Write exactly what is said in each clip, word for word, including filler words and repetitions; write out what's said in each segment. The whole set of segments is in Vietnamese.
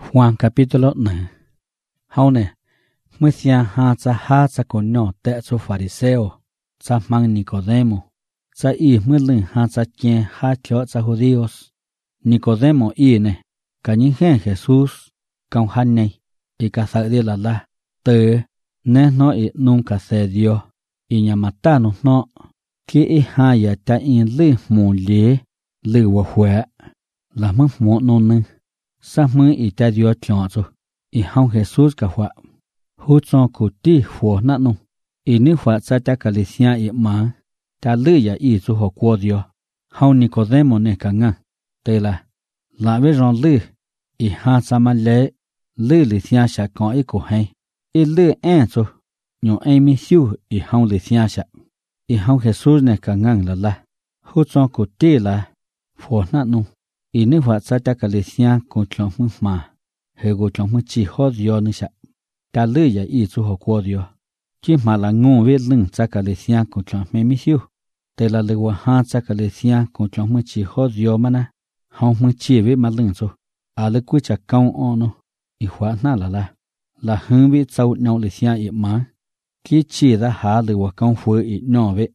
Juan capítulo nueve. Haune, mucia ha za ha za conyo te su fariseo, za man Nicodemo, za i mulin ha za quien ha kyo za judíos. Nicodemo ine, cañingen Jesús, con hanei, y caza de la la, te, ne no y nunca se dio, y ñamatano no, que i ha ya ta in li mu li, li wa hue, la mu mu no ne. Sa mơ y ta dio chọn rồi, y hông Jesus cả họa. Hút cho cụ ti phổ nạ nông, y nữ họa sa ta cả lì xia y má, ta lư ya y dù hồ qua dio. Hông Nicodemo nè cả ngà, tê là, lại với rong lư, y ha sa mà lệ, lư lì xia xa con y cổ hay, y lư en rồi, nhổ em mi siêu y hông lì xia xa. Y hông Jesus nè cả ngà là là, hút cho cụ ti là, phổ nạ nông. Y nữ hoạt sa ta cả lì xia con chồng mưng mà, hệ của chồng mưng chỉ hót dio nữ sạ. Ta lư ya y chú hồ qua dio. Chỉ mà là ngôn viết lưng sa cả lì xia con chồng mê mi siêu. Tê là lì hòa ha sa cả lì xia con chồng mưng chỉ hót dio mà na. Hông mưng chỉ viết mà lưng chú. À lì quý chả công ôn nô. Y hóa na là là. Là hương viết sâu nhau lì xia y má. Khi chỉ ra há lì hòa công phối y nhỏ viết.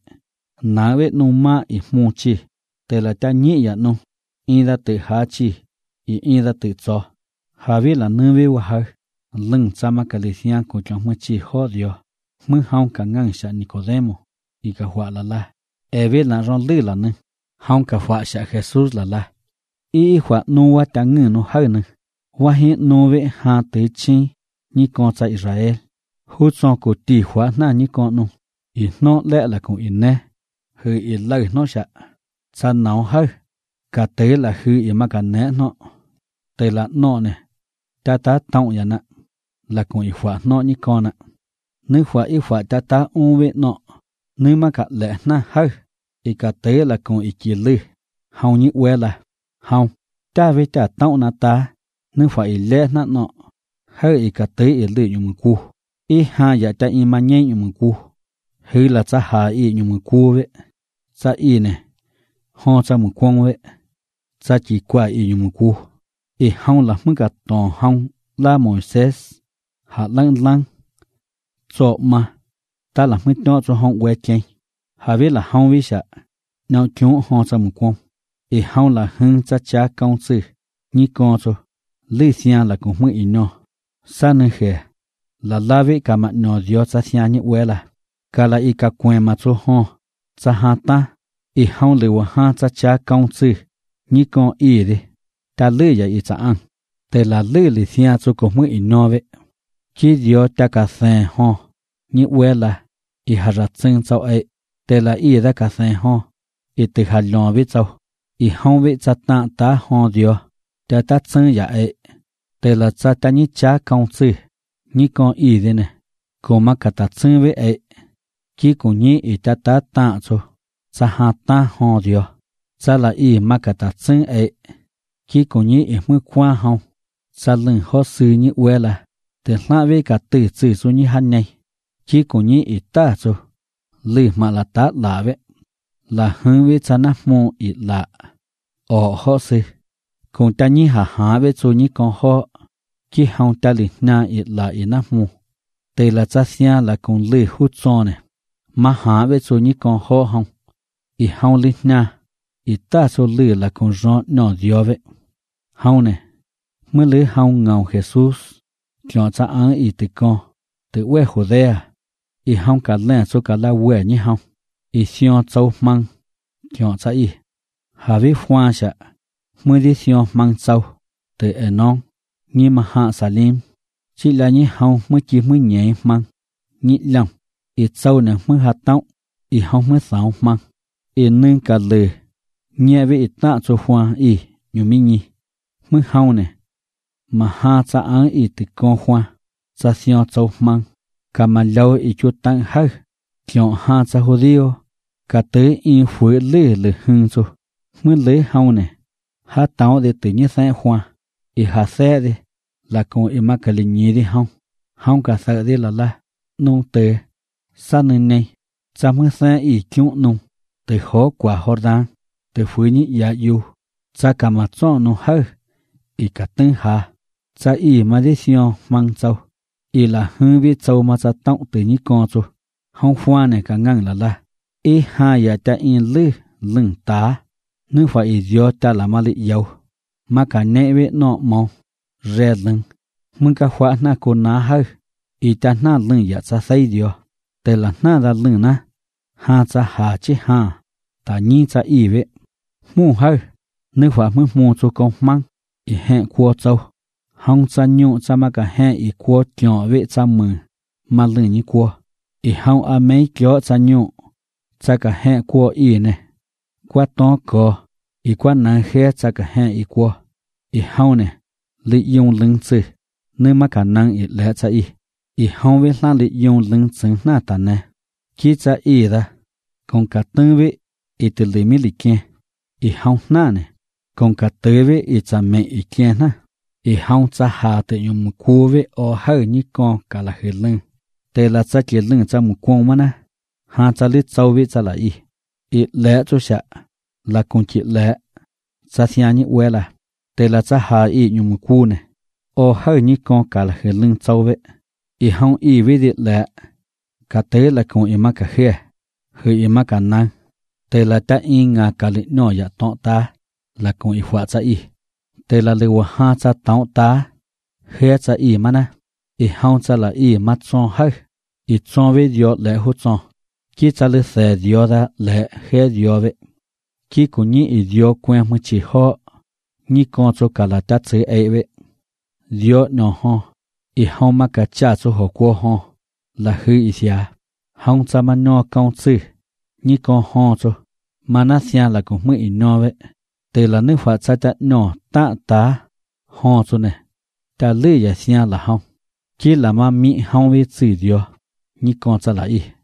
Ná viết nô ma y mô chi. Tê là ta nhị ya nô. In ra tự há chi, y in ra tự cho. Hà vi là nư vi wa hơi, lưng cha mà cả lì xia của chồng mơ chi khó dio. Mơ hông cả ngang xa Nicodemo, y cả họa là la. E vi là rong lư là nư, hông cả họa xa Jesus là la. Y họa nô wa ta ngư nô hơi nư. Wa hiện nô vi hà tự chi, như con cha Israel. Hút cho của tỷ họa na như con nô. Y nó lẽ là cùng y nè, hơi y lời nó xa. Cha nào hơi. Cả tế là hư y mà cả nét nó. Tế là nó nè. Ta ta tông ya nè. Là cùng y khóa nó như con nè. Nếu khóa y khóa ta ta ôn vệ nó. Nếu mà cả lẽ nà hư. Y cả tế là cùng y kì lư. Hông như uế là. Hông. Ta với ta tông nà ta. Nếu khóa y lẽ nà nó. Hư y cả tế y lư như mừng cú. Y hà ya ta y mà nhanh như mừng cú. Hư là ta hà y như mừng cú vệ. Ta y nè. Hông ta mừng quang vệ. Sa chỉ qua y như một cú, y hông là mức cả toàn hông là Moses, hạ lăng lăng, cho mà ta là mức đó cho hông quay chênh, hạ biết là hông biết sợ, nào chúng hông sa một quang, y hông là hưng cha cha công sư, như con cho, lý xia là cũng mức y nó, sa nơi khề, là la biết cả mặt nó dió cha xia như quay là, cả là y cả quen mà cho hông, cha hạ ta, y hông lưu hạ cha cha công sư. Như con y đi, ta lư ya y cha ăn, tê là lư lì xia cho cổ mơ y nó vệ. Chỉ dió ta cả xe hò, như uế là, y hà rạc chân cháu ấy, tê là y ra cả xe hò, y tự hà lòng vệ cháu, y hông vệ cha ta ta hò dió, ta ta chân ya ấy, tê là cha ta như cha công sư, như con y đi nè, cổ mà cả ta chân vệ ấy, chỉ cổ như y ta ta ta cho, cha hà ta hò dió. Sa là y mà cả ta chân ấy, khi có như y mới qua hông, sa lưng khó sư như uế là, để lại với cả tử tử số như hắn này, khi có như y ta cho, lư mà là ta lạ vậy, là hướng với cha nắp mô y lạ, ổ khó sư, cùng ta như hà há với số như con khó, khi hông ta lì na y lạ y nắp mô, đây là cha xia là cùng lư hút cho này, mà há với số như con khó hông, y hông lì na. Y ta số lư là con rõn nhỏ dió vệ. Hông nè, mới lư hông ngầu Jesus, chọn cha án y tì con, tì uế hồ đê à. Y hông cả lên số cả la uế như hông. Y xiong châu măng, chọn cha y. Hà vi hoa xa, mới đi xiong măng châu, tì ế nông, như mà hạ xà lim. Chỉ là như hông mới chỉ mới nhảy măng, nhị lòng. Y châu nè mới hạt tóc, y hông mới sáu măng. Y nâng cả lư. Nhẹ với ít tạ cho hoa y, như mình nhỉ. Mới hông nè. Mà ha cha án y tì con hoa. Cha xiong châu măng. Cả mà lâu y chú tăng hơi. Chọn ha cha hồ điêu. Cả tới y phối lư lư hưng cho. Mới lấy hông nè. Ha táo để tự nhiên xe hoa. Y ha xe đi. Là con y mà cả linh nhí đi hông. Hông cả sợ đi là là. Nông tê. Sa nơi này. Cha mới xe y chung nông. Tê khó quả hò đăng. Tê phối nhị ya yu, cha cả mặt cho nó hơi, y cả tân hà, cha y mà đi xiong mang châu y là hương biết châu mà cha tông từ những con chú không pha này cả ngang là la y hai ya ta in lư lưng tá nếu phải y do ta là mà lị dầu mà cả nệ với nọ mong rè lưng mừng cả khóa na cô ná hơi y ta na lưng ya cha say dio tê là na ra lưng na ha cha hà chứ ha ta nhi cha y vậy mu hơi nếu phải mừng mu chú công mang y hẹn qua châu hong cha nhu cha mà cả hẹn y qua nhỏ vậy cha mừng mà lưng như qua y hong a mấy kiểu cha nhu cha cả hẹn qua y này qua to có y qua nàng khé cha cả hẹn y qua y hong này lợi dụng lưng chữ nếu mà cả nàng y lẽ cha y y hong với là lợi dụng lưng chữ na ta này khi cha y ra còn cả tương với y từ lợi mi lịch kia y hong na này còn cả tới với y cha mẹ y kia na y hong cha hà tự dùng một cua với ở hơi như con cả là hơi lưng đây là cha kia lưng cha một con mà na hà cha lít châu với cha là y y lẽ cho sợ là con chị lẽ cha thiên như quê là đây là cha hà y dùng một cua này ở hơi như con cả là hơi lưng châu với y hong y với điện lẽ cả tới là con y mà cả khe hơi y mà cả năng đây là ta y ngà cả lị nhỏ ya tọ ta là con y hóa cha y đây là lưu ha cha tọ ta khe cha y mà na y hong cha là y mắt tròn hơi y tròn với diọ lẽ hút tròn khi cha lưu xe diọ ra lẽ khe diọ vậy khi cũng như y diọ quen mới chỉ họ như con cho cả là ta chơi ấy vậy diọ nhỏ ho y hong mà cả cha cho họ qua ho là hư y xia hong cha mà nhỏ con chữ như con ho cho mà nó xia là cũng mới y nhỏ vậy từ là nước phát cha ta nhỏ ta ta ho cho này ta lưỡi ya xia là hong chỉ là mà mi hong với chữ diọ như con cha là y